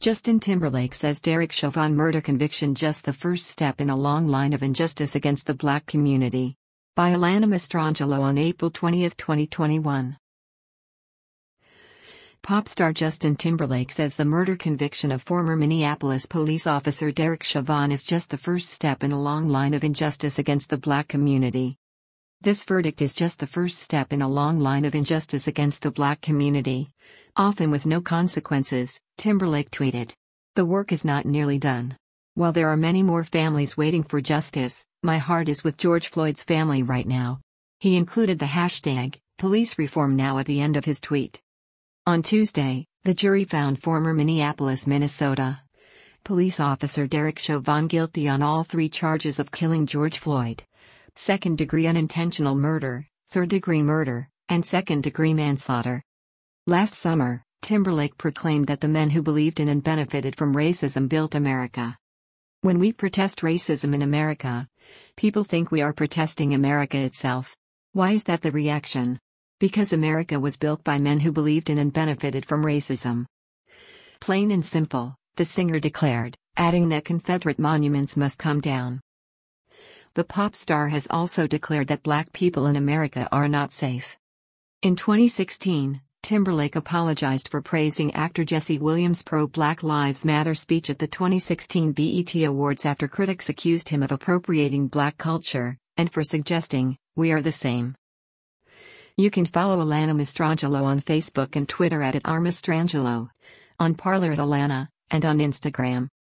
Justin Timberlake says Derek Chauvin murder conviction just the first step in a long line of injustice against the Black community. By Alana Mastrangelo on April 20, 2021. Pop star Justin Timberlake says the murder conviction of former Minneapolis police officer Derek Chauvin is just the first step in a long line of injustice against the Black community. This verdict is just the first step in a long line of injustice against the Black community, often with no consequences, Timberlake tweeted. The work is not nearly done. While there are many more families waiting for justice, my heart is with George Floyd's family right now. He included the hashtag, police reform now at the end of his tweet. On Tuesday, the jury found former Minneapolis, Minnesota police officer Derek Chauvin guilty on all 3 charges of killing George Floyd: second-degree unintentional murder, third-degree murder, and second-degree manslaughter. Last summer, Timberlake proclaimed that the men who believed in and benefited from racism built America. When we protest racism in America, people think we are protesting America itself. Why is that the reaction? Because America was built by men who believed in and benefited from racism. Plain and simple, the singer declared, adding that Confederate monuments must come down. The pop star has also declared that Black people in America are not safe. In 2016, Timberlake apologized for praising actor Jesse Williams' pro-Black Lives Matter speech at the 2016 BET Awards after critics accused him of appropriating Black culture, and for suggesting, "We are the same." You can follow Alana Mastrangelo on Facebook and Twitter @RMastrangelo, on Parler @Alana, and on Instagram